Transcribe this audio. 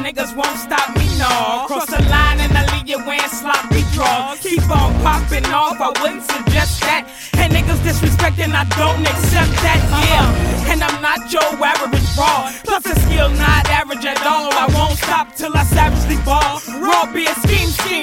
niggas won't stop me, no. Cross the line and I leave you wearing sloppy draws. Keep on popping off, I wouldn't suggest that. And niggas disrespecting, I don't accept that, yeah. And I'm not your average fraud. Plus a skill not average at all. I won't stop till I savagely ball. Raw be a scheme.